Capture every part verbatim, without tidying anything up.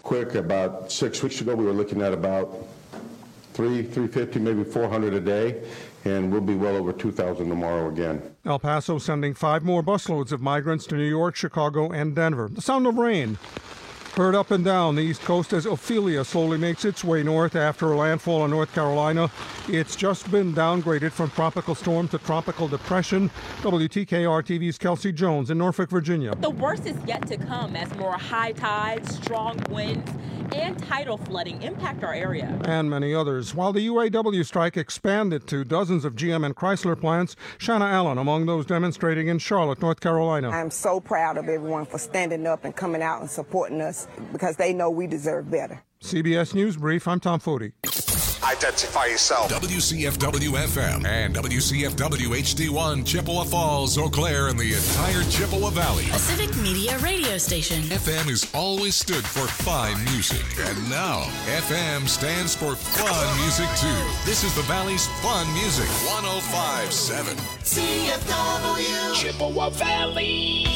quick. About six weeks ago, we were looking at about three, three fifty, maybe four hundred a day, and we'll be well over two thousand tomorrow again. El Paso sending five more busloads of migrants to New York, Chicago, and Denver. The sound of rain heard up and down the East Coast as Ophelia slowly makes its way north after a landfall in North Carolina. It's just been downgraded from tropical storm to tropical depression. W T K R T V's Kelsey Jones in Norfolk, Virginia. The worst is yet to come as more high tides, strong winds, and tidal flooding impact our area. And many others. While the U A W strike expanded to dozens of G M and Chrysler plants, Shanna Allen among those demonstrating in Charlotte, North Carolina. I'm so proud of everyone for standing up and coming out and supporting us because they know we deserve better. C B S News Brief, I'm Tom Foti. Identify yourself. W C F W F M and W C F W H D one, Chippewa Falls, Eau Claire, and the entire Chippewa Valley. A civic media radio station. F M has always stood for fine music. And now, F M stands for fun music, too. This is the Valley's fun music. one oh five point seven. C F W. Chippewa Valley.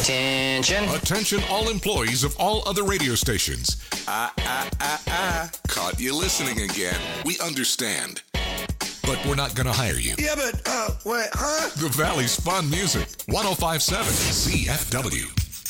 Attention. Attention all employees of all other radio stations. Ah, ah, ah, ah. Caught you listening again. We understand. But we're not going to hire you. Yeah, but, uh, what, huh? The Valley's Fun Music. one oh five point seven C F W.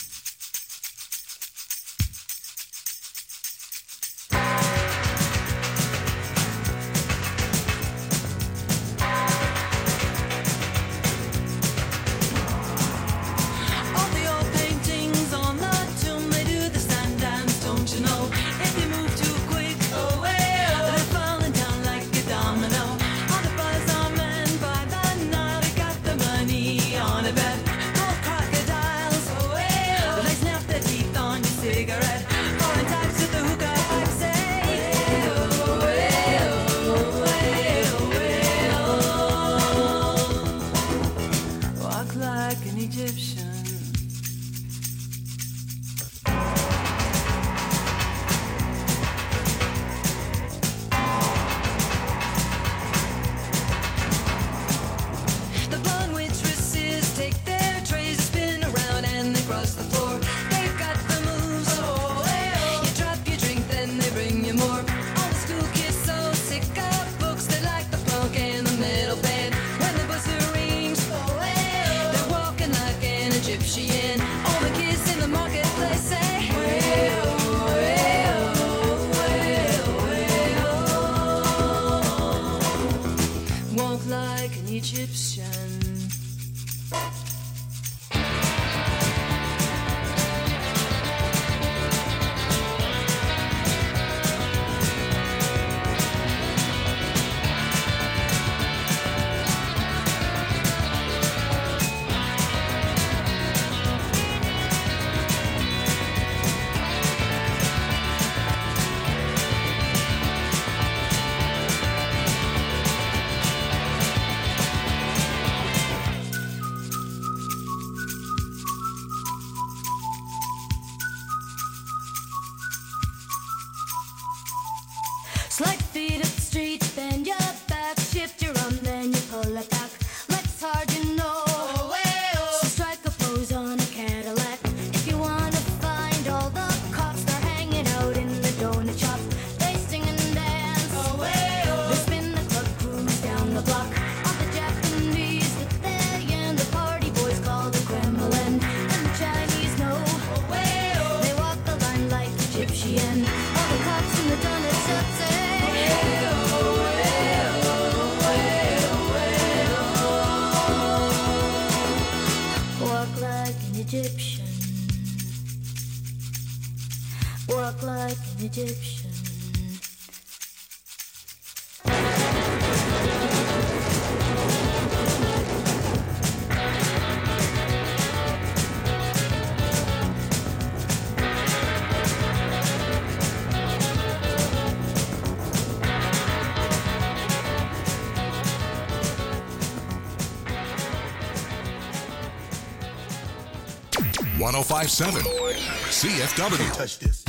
one oh five point seven C F W. You can't touch this.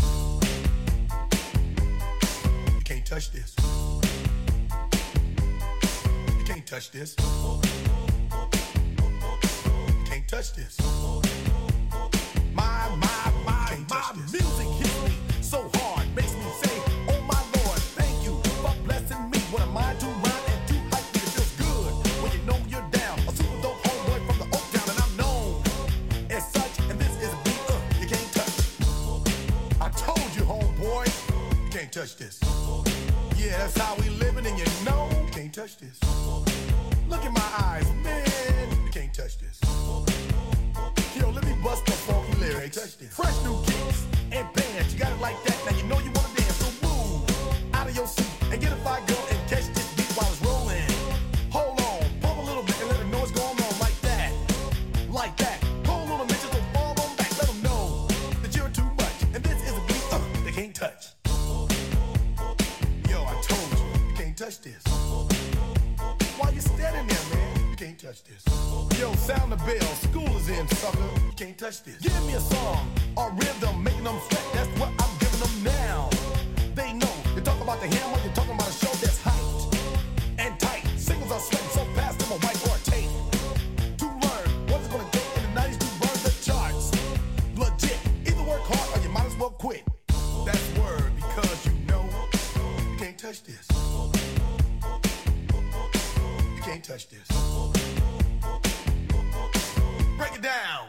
You can't touch this. You can't touch this. You can't touch this. My, my, my, my music hits me so hard, makes me say, oh my Lord, thank you for blessing me. What am I to rhyme and to hype me? It feels good when you know you're down. A super dope homeboy from the Oak Town, and I'm known as such. And this is a beat uh, you can't touch. I told you, homeboy, you can't touch this. Yeah, that's how we living, and you know you can't touch this. Look in my eyes, man, you can't touch this. Yo, let me bust the funky lyrics. Fresh new kicks and bands, you got it like that. Now you know you wanna dance, so move out of your seat and get a fire girl and catch this beat while it's rolling. Hold on, pump a little bit and let them know what's going on like that, like that. Hold on a minute, just fall on back, let them know that you're too much. And this is a beat uh, they can't touch. Yo, I told you, you can't touch this. Why you standing there, man? You can't touch this. Yo, sound the bell, school is in, sucker. You can't touch this. Give me a song, a rhythm, making them sweat. That's what I'm giving them now. They know. You talk about the hammer, you're talking about a show that's hyped and tight. Singles are sweating so fast, them a white or tape. To learn what's gonna take in the nineties to burn the charts. touch this. You can't touch this. Break it down.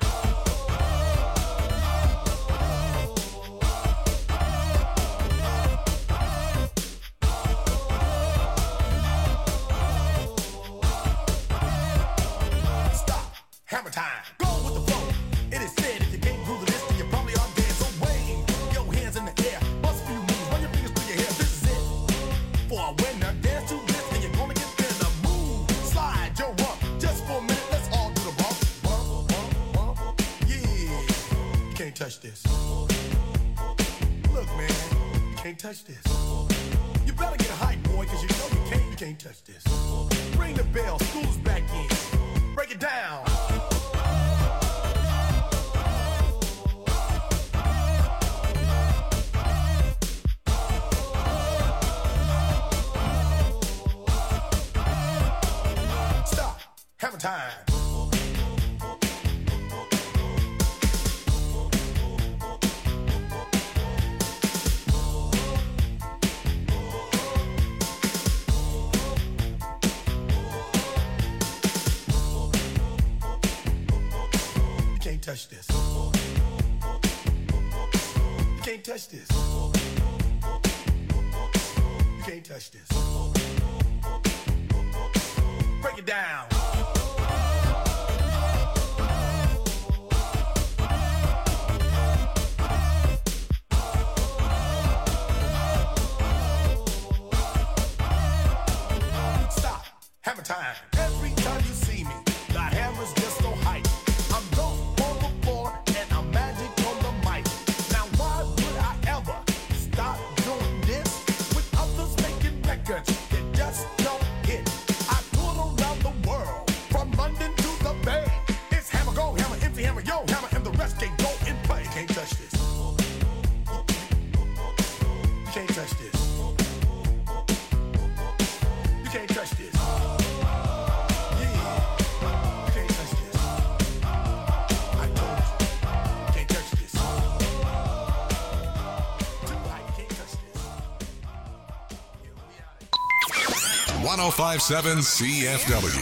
Stop. Hammer time. Go with the flow. It is said if you can't groove this, then you probably are dead. So wave your hands in the air. Bust a few moves. Run your fingers through your hair. This is it. For a winner, dance to this, and you're gonna get there. The move, slide your rump. Just for a minute, let's all do the bump. Bump, bump, bump. Yeah. You can't touch this. Look, man, you can't touch this. You better get hype, boy, cause you know you can't, you can't touch this. Ring the bell, school's back in. Break it down. Stop. Hammer time. You can't touch this. You can't touch this. You can't touch this. Break it down. Stop. Hammer time. Every time you see me, the hammer's just so hype. I'm dope on the floor and I'm magic on the mic. Now why would I ever stop doing this with others making records that just don't hit? I tour around the world from London to the Bay. It's hammer go, hammer empty, hammer yo, hammer, and the rest can go and play. You can't touch this. You can't touch this. You can't touch this. one oh five point seven C F W.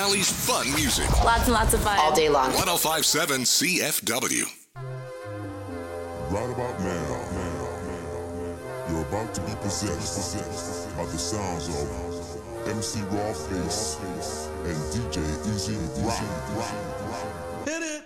Valley's fun music. Lots and lots of fun. All day long. one oh five point seven C F W. Right about now, you're about to be possessed by the sounds of M C Rawface and D J Easy Rock. Hit it!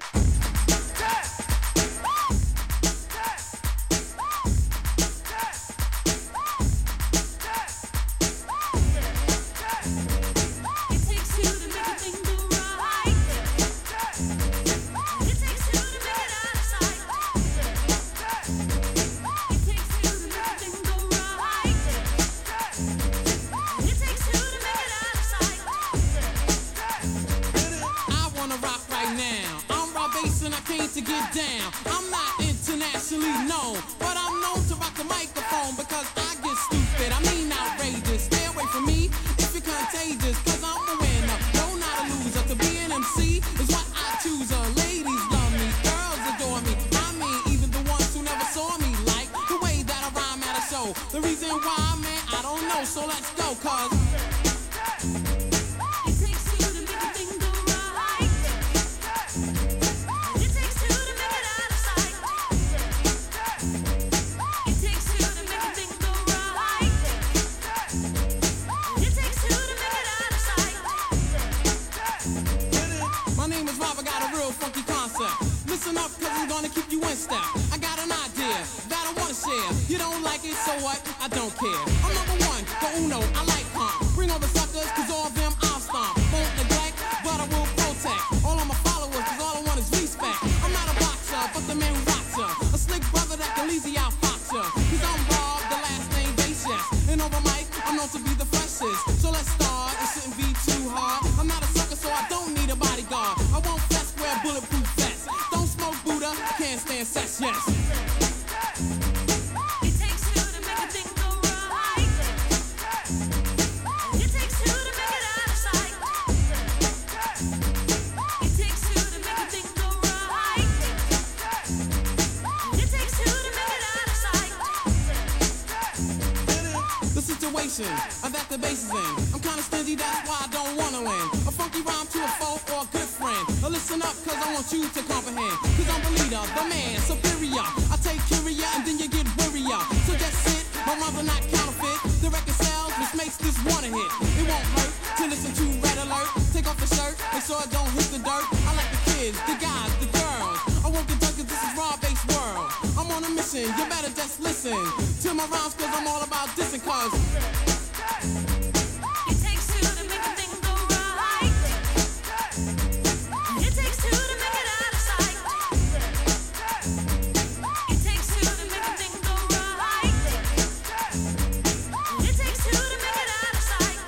To get down, I'm not internationally known, but I'm known to rock the microphone because I get stupid. I mean outrageous. Stay away from me if you're contagious, cause I'm a winner, no, not a loser. To be an M C is what I choose. Uh, ladies love me, girls adore me. I mean, even the ones who never saw me like the way that I rhyme at a show. The reason why, man, I don't know. So let's go, cause listen up, cause I'm gonna keep you in step. I got an idea that I wanna share. You don't like it, so what? I don't care. I'm number one, the uno, I like calm. Bring all the suckers, cause all of them I'll stomp. Won't neglect, but I will protect all of my followers, cause all I want is respect. I'm not a boxer, but the man who rocks ya. A slick brother that can easy out fox ya. Cause I'm Rob, the last name Basis. And over mic, I'm known to be the freshest. So let's start, it shouldn't be too hard. I'm not a sucker, so I don't need a bodyguard. I won't fess, wear bulletproof vest. Don't smoke Buddha, can't stand sex, yes. It takes two to make a thing go right. It takes two to make it out of sight. It takes two to make a thing go right. It takes two to make it out of sight. The situation of that the bass is in. I'm kinda stingy, that's why I don't wanna win. A funky rhyme to a foe or a good friend. Now listen up, cause I want you to comprehend. Cause I'm the leader, the man, superior. I take curia and then you get wearier. So just sit, my rhymes are not counterfeit. The record sells, which makes this one a hit. It won't hurt to listen to Red Alert. Take off the shirt, make sure it don't hit the dirt. I like the kids, the guys, the girls. I won't get done cause this is raw-based world. I'm on a mission, you better just listen to my rhymes cause I'm all about dissing cause it takes two to make a thing go right. It takes two to make it out of sight. It takes two to make a thing go right. It takes two to make it out of sight.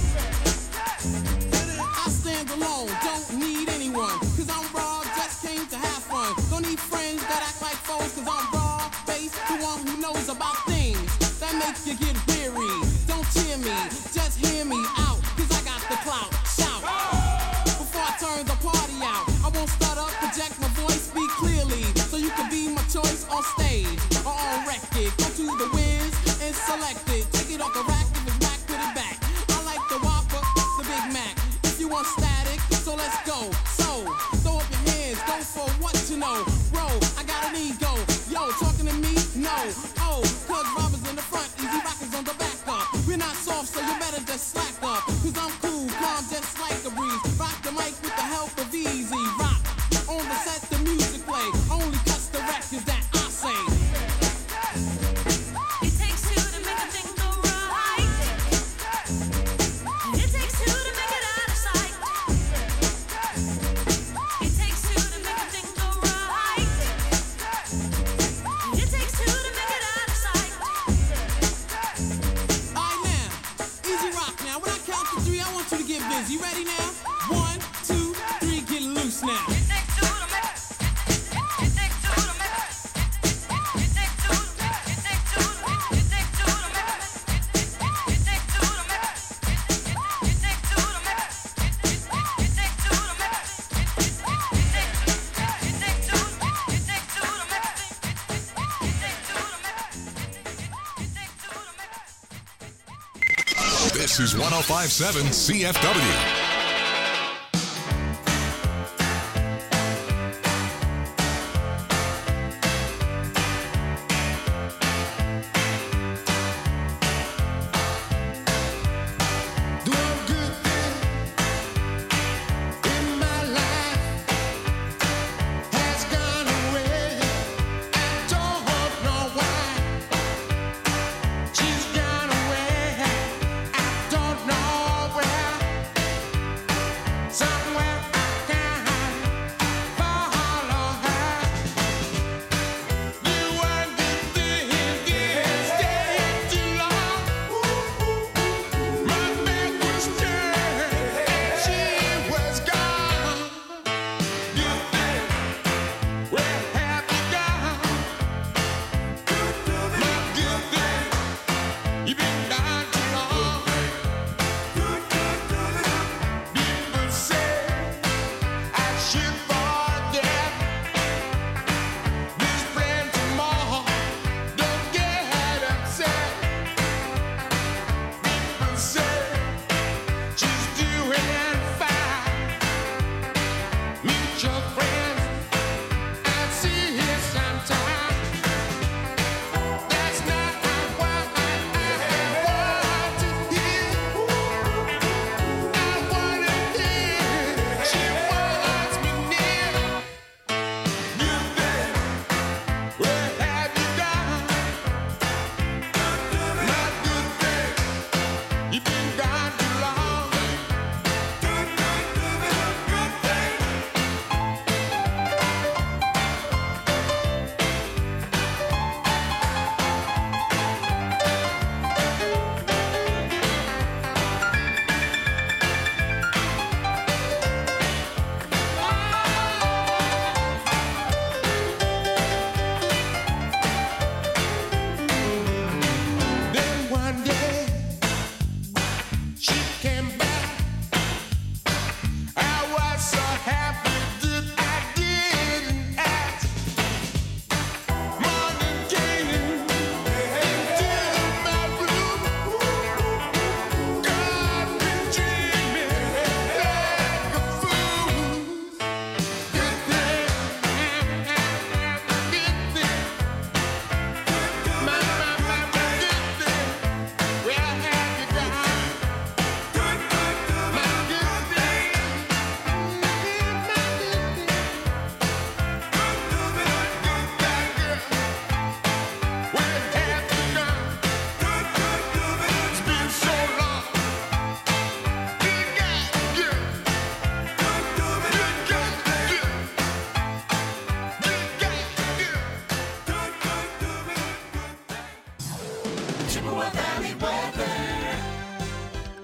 I stand alone, don't need anyone. Cause I'm raw, just came to have fun. Don't need friends that act like foes. Cause I'm raw, based, the one who knows about things that make you get weary. Don't cheer me, just hear me out. Cause I got the clout, shout. Before I turn the party out, I won't stutter, project my voice, speak clearly. So you can be my choice on stage or on record. Go to the Wiz and select it. Take it off the rack, if it's whack, put it back. I like the Whopper, the Big Mac. If you want static, so let's go. So, throw up your hands, go for what you know. Bro, I got an ego. Yo, talking to me? No. Oh, cause Robbers in the front, Easy Rockers on the back up. We're not soft, so you better just slack up. Cause I'm cool, calm, just like a breeze. Rock the mic with the help of Easy Rock. On the set, the music play. Only cuts the records that I say. It takes two to make a thing go right. It takes two to make it out of sight. It takes two to make a thing go right. It takes two to make it out of sight. Alright now, Easy Rock now. When I count to three, I want you to get busy. Ready now? One, two, three, get loose now. This is one oh five point seven C F W.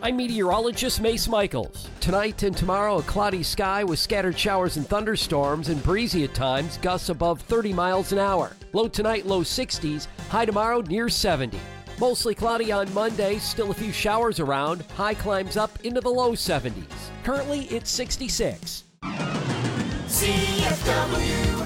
I'm meteorologist Mace Michaels. Tonight and tomorrow, a cloudy sky with scattered showers and thunderstorms and breezy at times, gusts above thirty miles an hour. Low tonight, low sixties, high tomorrow near seventy. Mostly cloudy on Monday, still a few showers around, high climbs up into the low seventies. Currently, it's sixty-six. C F W.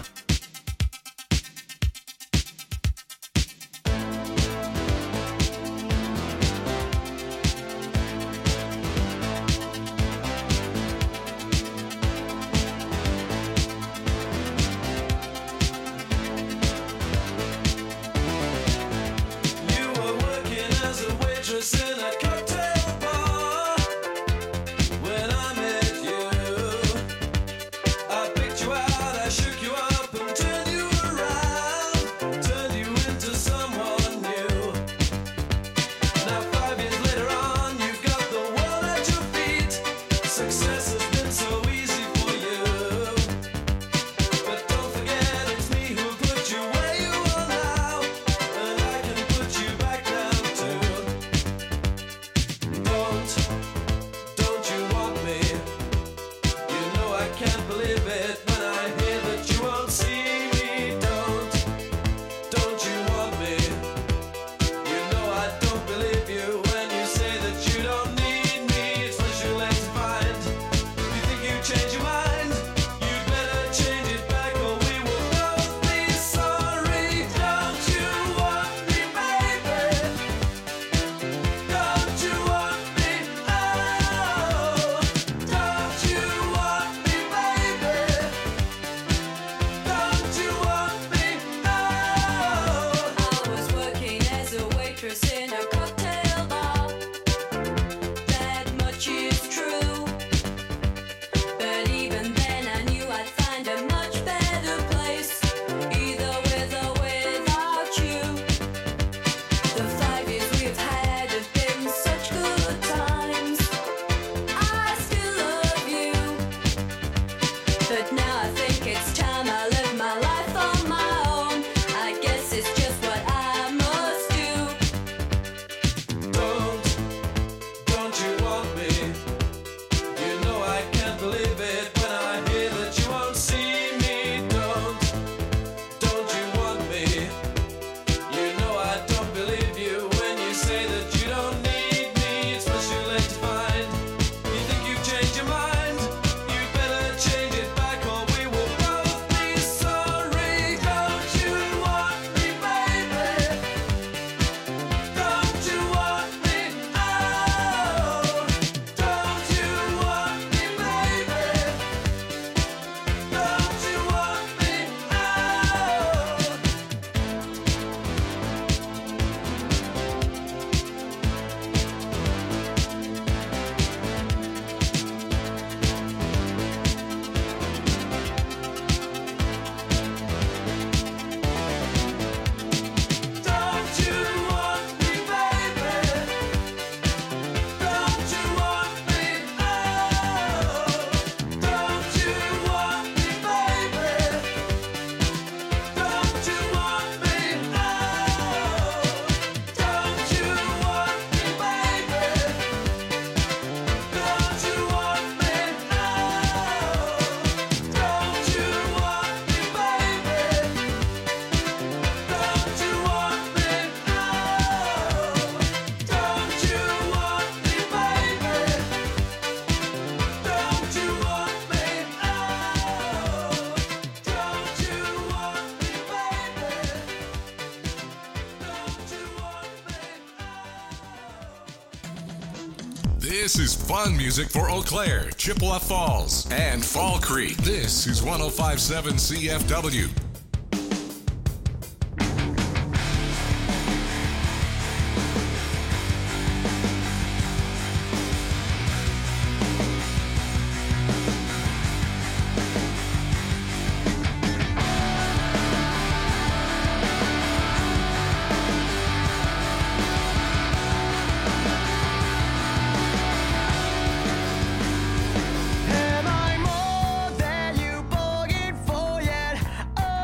This is fun music for Eau Claire, Chippewa Falls, and Fall Creek. This is one oh five point seven C F W. Am I more than you bargained for yet?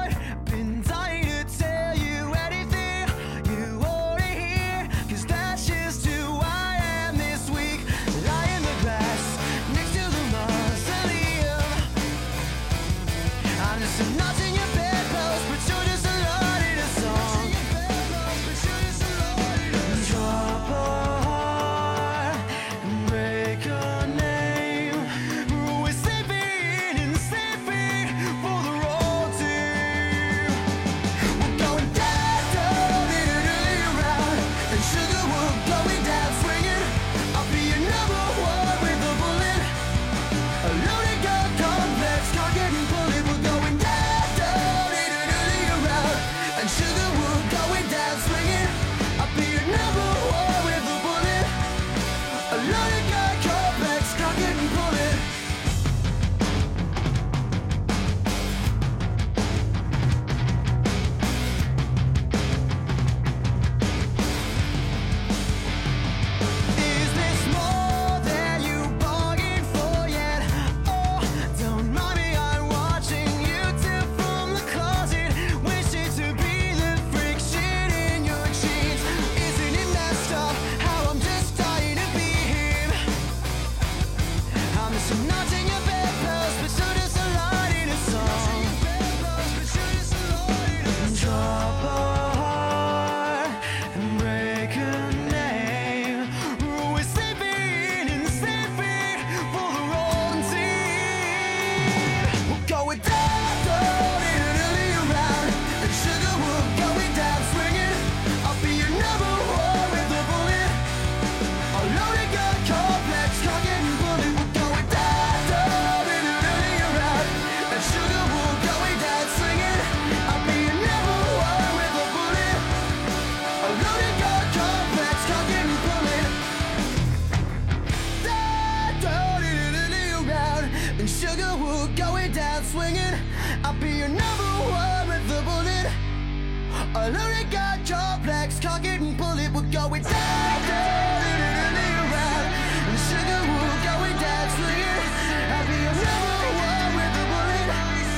A loaded gun, complex, cock it and pull it, we're going down, down, down, down, round. And sugar, we're going down, swinging. I'll be a number one with the bullet.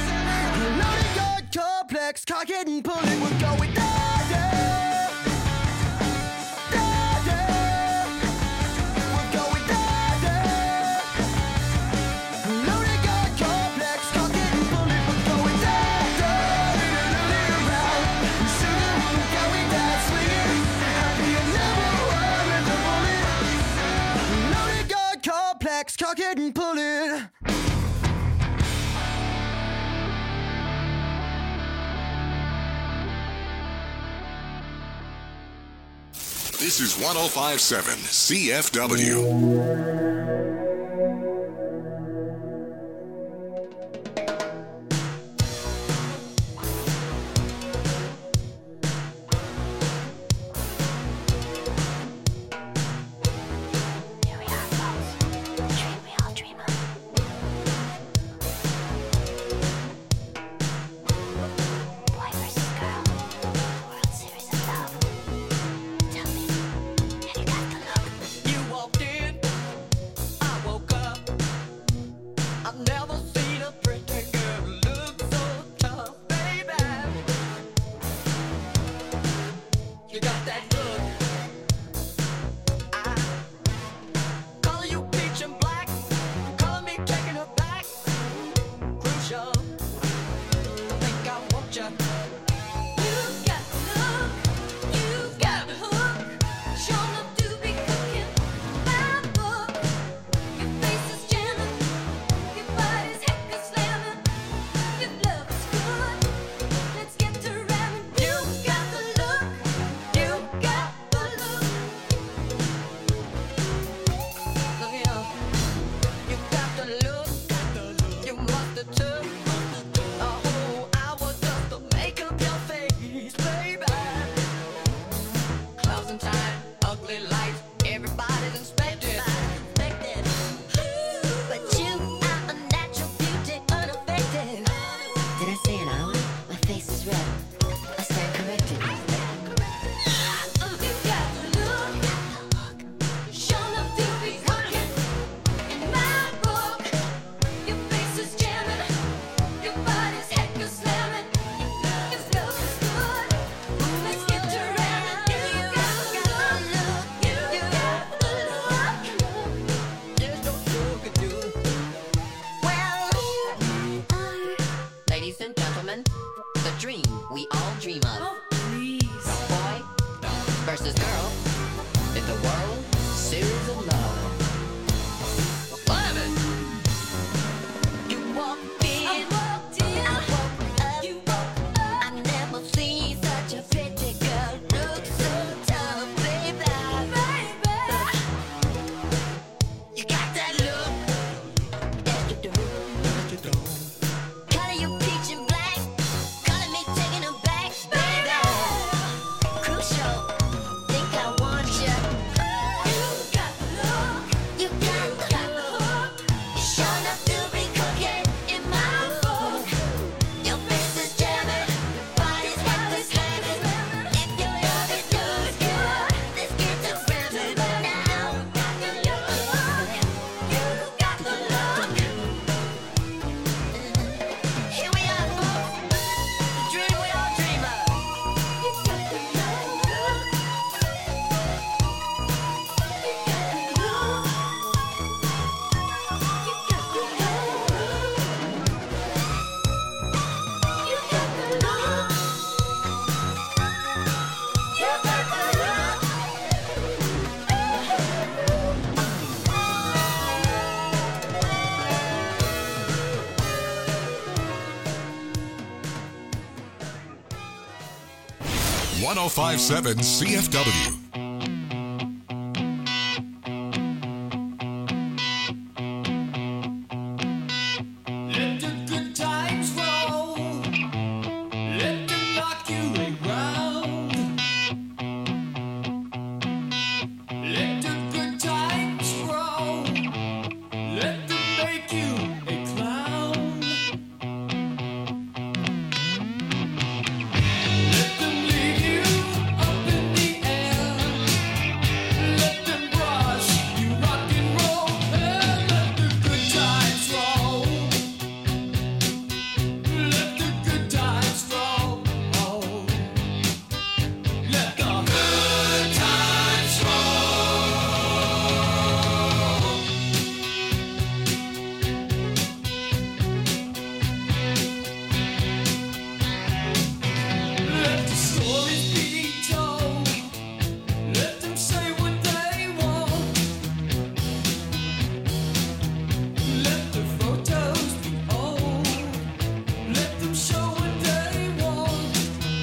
A loaded gun, complex, cock it and pull it, we're going down, down. Down, down. We're going down, down. A loaded gun, complex, cock it and pull it, we're going down, down, down, down, round. And sugar, we're going down, swinging. I'll be a number one with the bullet. A loaded gun, complex, cock it and pull it. This is one oh five point seven C F W. Oh, I was just a man. Ladies and gentlemen, the dream we all dream of. Oh, please. Boy versus girl in the world series of love. Love it! You walked in, I walked in, I woke up, you woke up. I never seen such a pretty girl look so tough, baby. Baby, you got that look, yes you do, yes you do. Color you peach and black, color me taking them back, baby. Crucial, think I want you. You got the look, you got the look. You sure enough to be cooking in my book. Your face is jamming, your body's got this slamming. If your love is good, good, let's get to ramming now. You got the look, you got the look. Here we are, folks, the dream we all dream of. You got the look, you got the one oh five point seven C F W. Let the good times roll. Let them knock you around. Let the good times roll. Let them make you a clown. Let them leave you up in the air. Let them brush you rock and roll. And let the good times roll. Let the good times roll. Let the good times roll. Let the stories be told. Let them say what they want. Let the photos be old. Let them show what they want.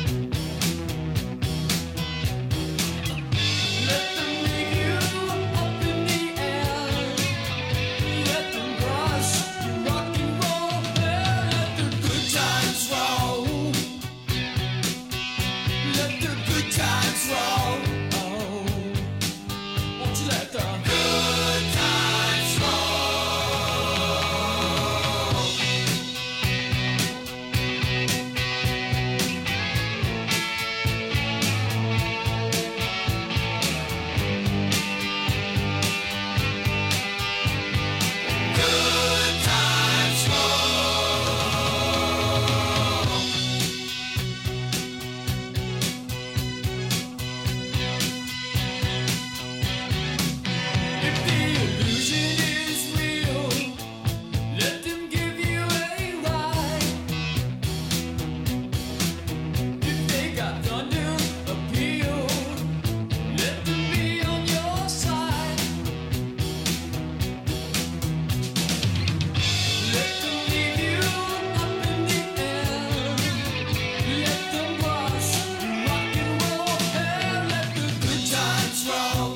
Let them leave you up in the air. Let them brush you rock and roll. Let the good times roll. Let the good times roll. Won't you let the good times roll? Good times roll. If the illusion is real, let them give you a ride. If they got thunder appeal, let them be on your side. Let them leave you up in the air. Let them rush you rock and roll. And let the good times roll.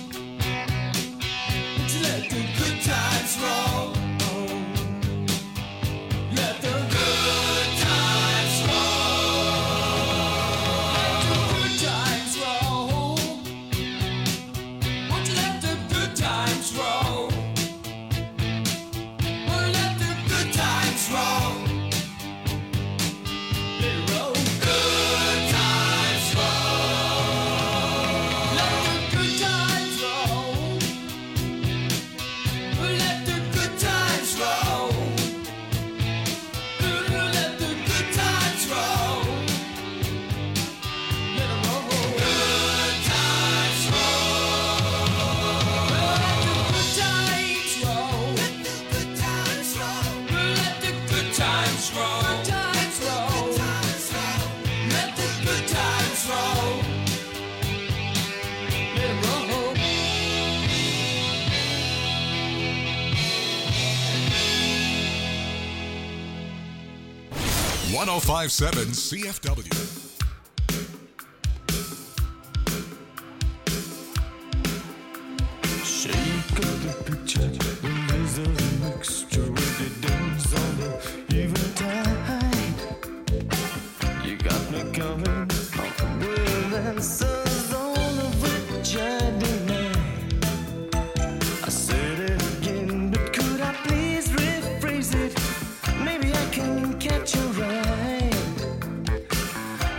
Let the good times roll. Let the good times roll. Let the good times roll. Won't you let the good times roll? Let the good times roll. Let it roll. Good times roll. Let the good times roll. Let the good times roll. Let the good times roll. Let it roll. Good times roll. Let the good times roll. Let the good times roll. Let the good times roll. Good times one oh five point seven C F W. Shake up the picture, the razor's a mixture with the dance on the eventide. You got me coming with answers all of which I deny. I said it again, but could I please rephrase it? Maybe I can catch your eye.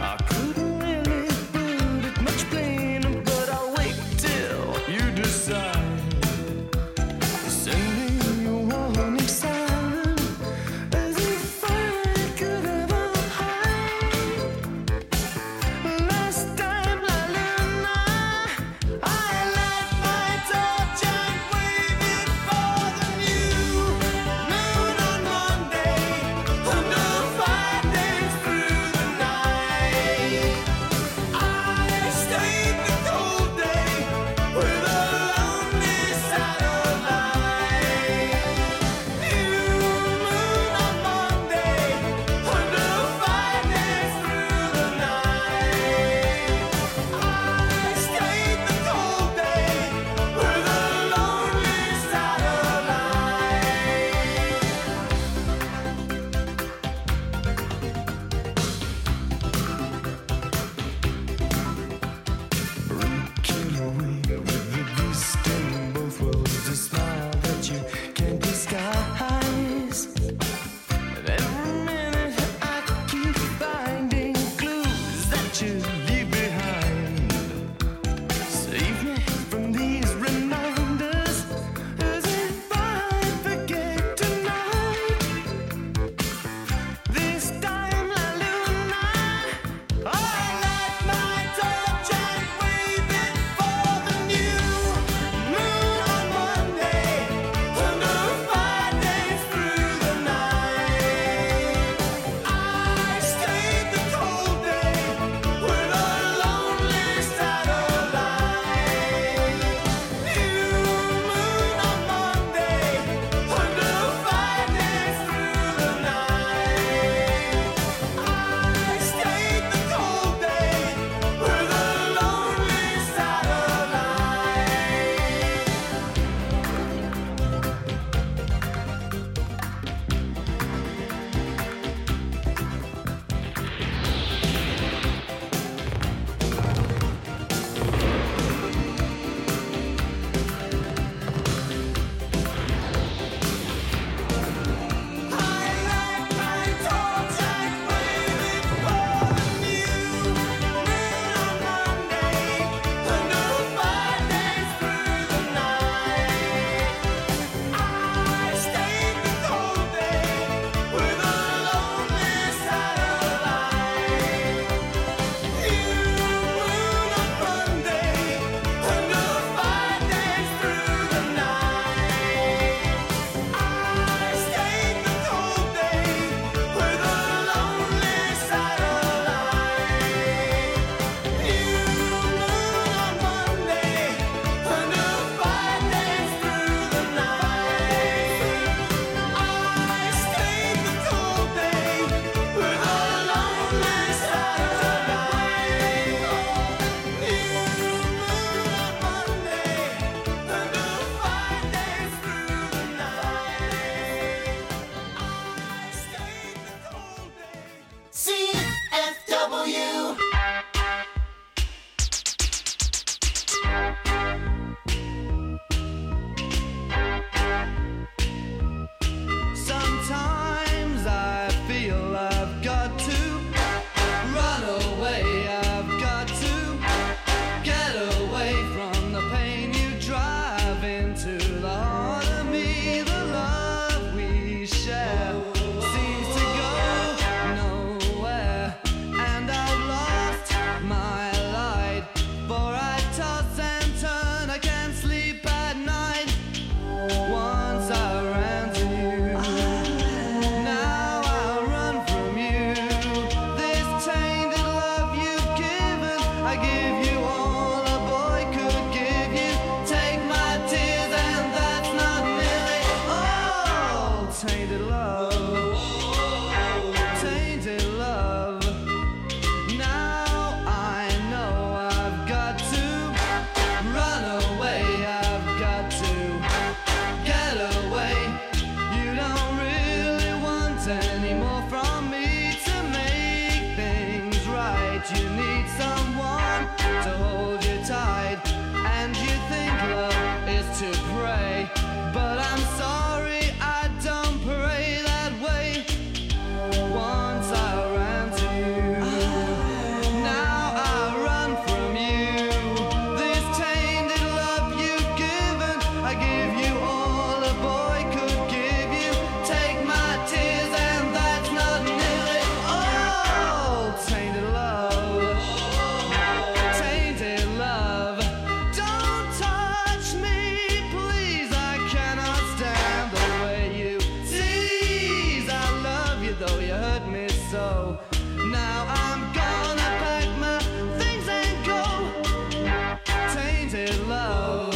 you need someone to hold you tight, and you think love is to pray. But I'm sorry, I don't pray that way. Once I ran to you, now I run from you. This tainted love you've given, I give you all a boy could give you. Take my tears and that's not nearly all. Tainted love, tainted love. Don't touch me, please, I cannot stand the way you tease. I love you though you hurt me so. Now I'm gonna pack my things and go. Tainted love,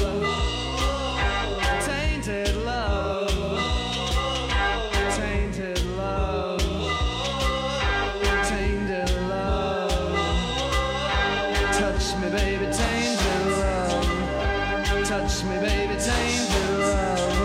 tainted love, tainted love, tainted love. Touch me, baby, tainted love. Touch me, baby, tainted love.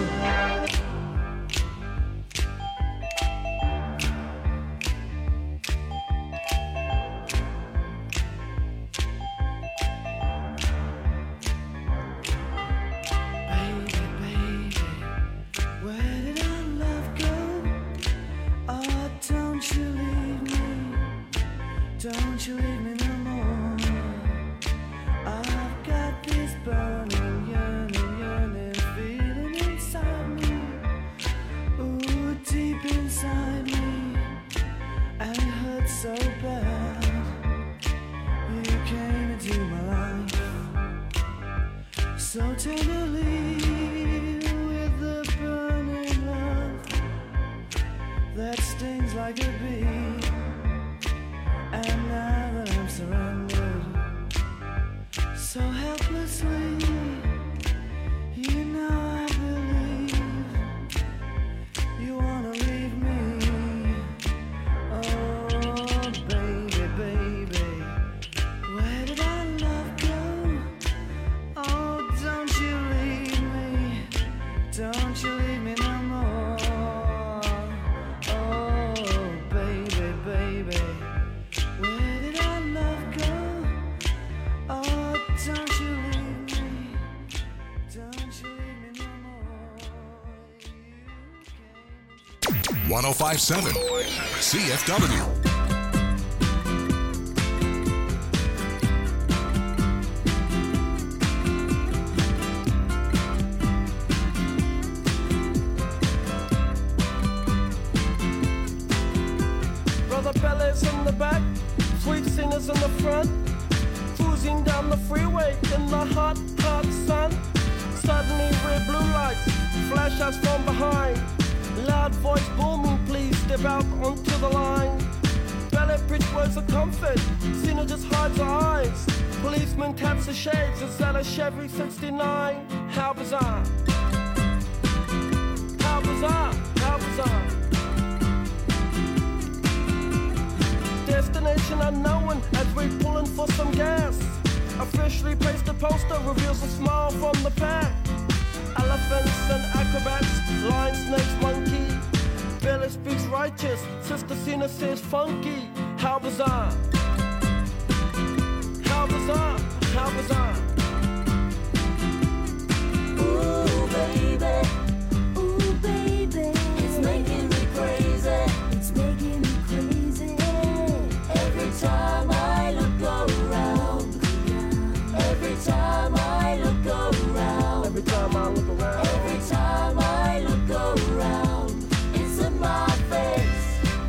Baby, baby, where did our love go? Oh, don't you leave me, don't you leave me no more. I've got this burning, yearning, yearning feeling inside me. Ooh, deep inside me, and it hurts so bad. You came into my life so tenderly with the burning love that stings like a bee. And now that I'm surrendered so helplessly, you know I believe you wanna leave me. Oh, baby, baby, where did our love go? Oh, don't you leave me, don't you leave me no more. Oh, baby, baby, where did our love go? Oh, don't you leave me, don't you leave me no more. one oh five point seven C F W. Brother Bellas in the back, sweet singers in the front, cruising down the freeway in the hot, hot sun. Suddenly red blue lights flash us from behind. Loud voice booming, please step out onto the line. Ballet bridge words of comfort, Cena just hides her eyes. Policeman taps the shades, is that a Chevy sixty-nine? How bizarre, how bizarre, how bizarre. Destination unknown as we pulling for some gas. Officially placed a poster reveals a smile from the pack. Elephants and acrobats, lion, snakes, monkey. Billy speaks righteous, Sister Cena says funky. How bizarre, how bizarre, how bizarre. Ooh, baby, ooh, baby, it's making me crazy, it's making me crazy. Every time I look around, every time I look around, every time I look around, every time I look around, it's in my face.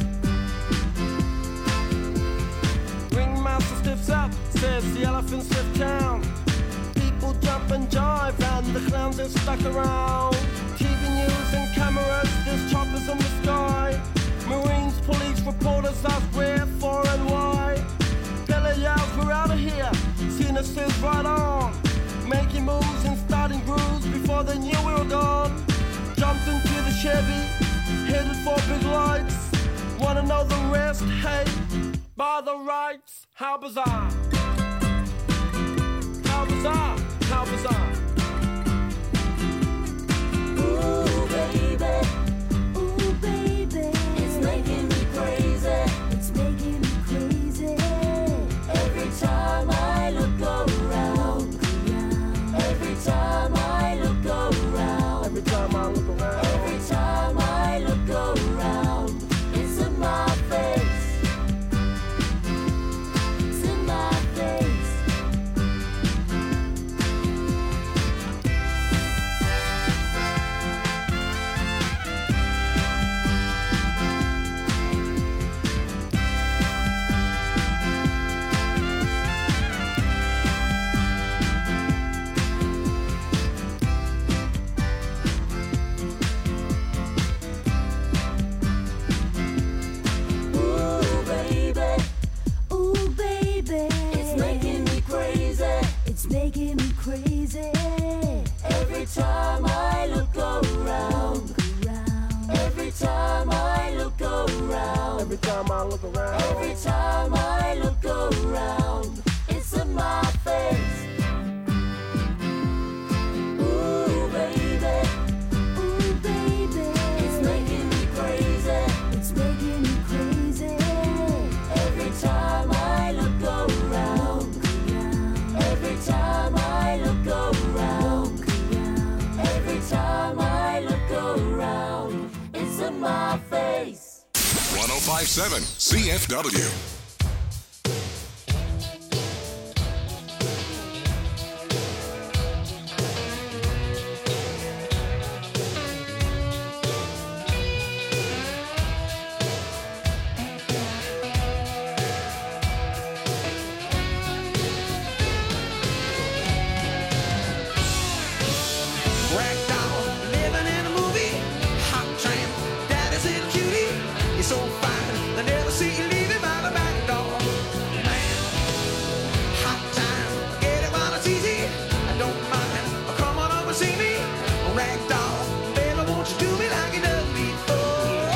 Ringmaster stiffs up, says the elephant stiff town. People jump and jive and the clowns are stuck around. T V news and cameras, there's choppers in the sky. Marines, police, reporters ask where, for and why. Billy yells, we're out of here. Cena says right on. Making moves and starting grooves before they knew we were gone. Jumped into the Chevy, headed for big lights. Wanna know the rest? Hey, by the rights. How bizarre, how bizarre, how bizarre. Ooh, baby, ooh, baby, it's making me crazy, it's making me crazy. time I look around. Every time I look around, it's in my face. Ooh, baby, ooh, baby, it's making me crazy. It's making me crazy. Every time I look around, every time I look around, every time I look around, it's in my face. one oh five point seven C F W. Ragdoll, living in a movie. Hot tramp, daddy's little cutie. You're so fine, I never see you leaving by the back door. Man, hot time, get it while it's easy. I don't mind, come on over and see me. Ragdoll, baby, won't you do me like you done before?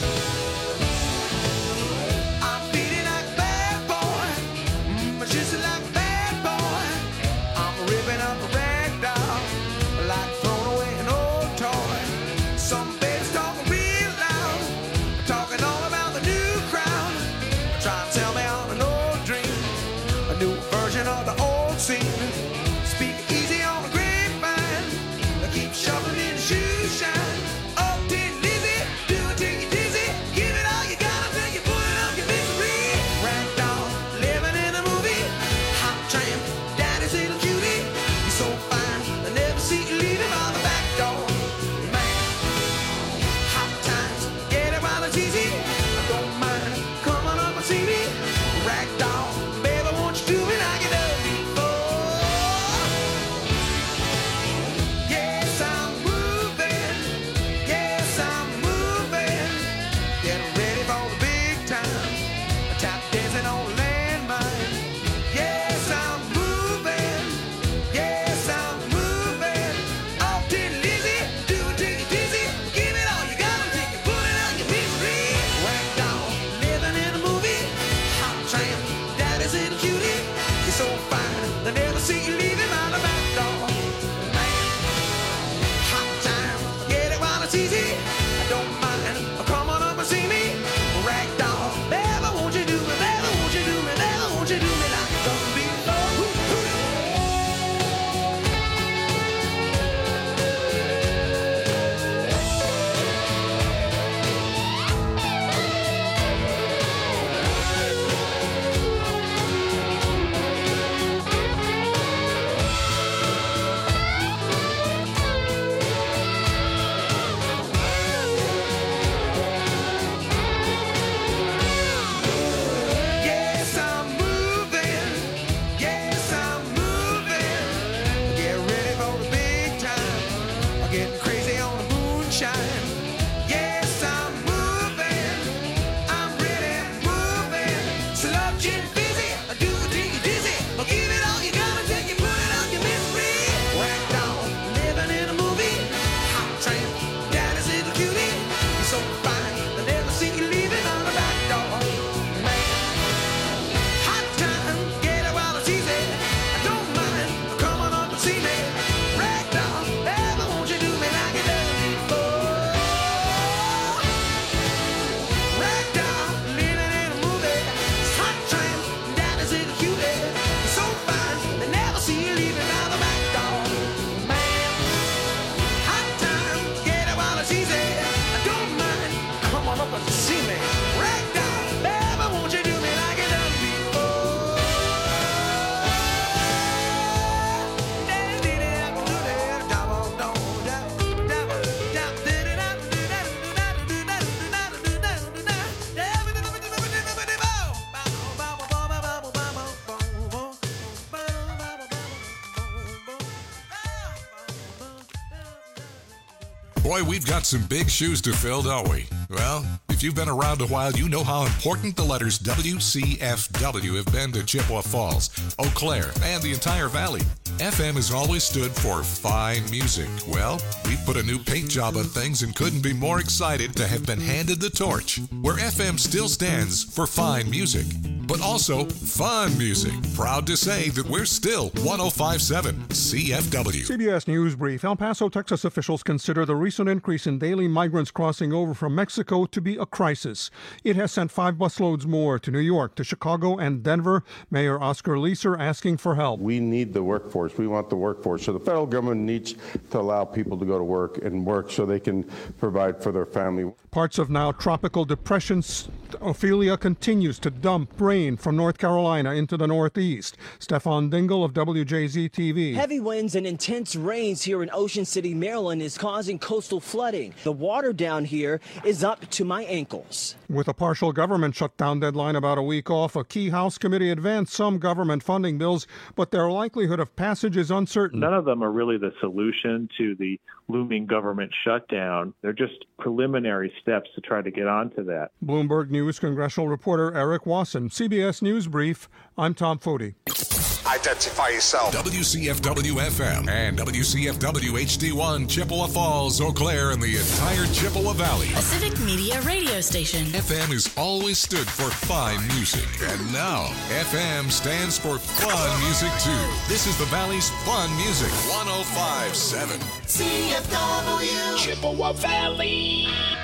I'm feeling like a bad boy, mm, just like a bad boy. I'm ripping up a ragdoll, like throwing away an old toy. Some babies talking real loud, talking all about the new crowd. Try to tell me on an old dream, a new version of the old scene. Speak easy on the grapevine, keep shuffling in the shoe shine. Up to Lizzie, do it till you're dizzy. Give it all you got until you put it up your misery. Ragdoll, living in a movie. Hot tramp, daddy's little cutie. You're so fine, I never see you leaving by the back door. Man, hot times, get it while it's easy. I don't mind, come on up and see me. Ragdoll, baby, won't you do me like you done before? Yes, I'm moving. Yes, I'm moving. Getting ready for the big time. Tap dancing on the landmine. Yes, I'm moving. Yes, I'm moving. Off to Lizzie, do it till you're dizzy. Give it all you got until you put it on your misery. Ragdoll, living in a movie. Hot tramp, daddy's little cutie. You're so fine, they never see you leaving by the back door. Man, hot time, get it while it's easy. I don't mind, come on up and see me. Ragdoll, baby, won't you do me, baby, won't you do me, baby, won't you do me like you done before? Yes, I'm moving. Yes, I'm moving. Get ready for the big time. I'm getting crazy on the moonshine. Yes, I'm moving. I'm really moving. Sludge and busy. I do it till you're dizzy. I'll give it all you got until you put it on your misery. Ragdoll, living in a movie. Hot tramp, daddy's little cutie. You're so fine, I never see you leaving on the back door. Man, hot time, get it while it's easy. I don't mind, come on up and see me. Ragdoll, baby, won't you do me like you done before? Ragdoll, living in a movie. Hot tramp, daddy's little cutie. You're so fine, they never see you leaving out the back door. Man, hot time, get it while it's easy. I don't mind, come on up and see me. Ragdoll, baby, won't you do me like you done before? Boy, we've got some big shoes to fill, don't we? Well, if you've been around a while, you know how important the letters W C F W have been to Chippewa Falls, Eau Claire, and the entire valley. F M has always stood for fine music. Well, we've put a new paint job on things and couldn't be more excited to have been handed the torch, where F M still stands for fine music, but also fun music. Proud to say that we're still one oh five point seven C F W. C B S News Brief. El Paso, Texas officials consider the recent increase in daily migrants crossing over from Mexico to be a crisis. It has sent five busloads more to New York, to Chicago, and Denver. Mayor Oscar Leeser asking for help. We need the workforce. We want the workforce. So the federal government needs to allow people to go to work and work so they can provide for their family. Parts of now tropical depression Ophelia continues to dump rain from North Carolina into the Northeast. Stefan Dingle of W J Z T V. Heavy winds and intense rains here in Ocean City, Maryland is causing coastal flooding. The water down here is up to my ankles. With a partial government shutdown deadline about a week off, a key House committee advanced some government funding bills, but their likelihood of passage is uncertain. None of them are really the solution to the looming government shutdown. They're just preliminary steps to try to get onto that. Bloomberg News congressional reporter Eric Wasson. C B S News Brief. I'm Tom Foti. Identify yourself. W C F W F M and W C F W H D one, Chippewa Falls, Eau Claire, and the entire Chippewa Valley. A civic media radio station. F M has always stood for fine music, and now F M stands for fun music too. This is the Valley's fun music, one oh five point seven C F W Chippewa Valley.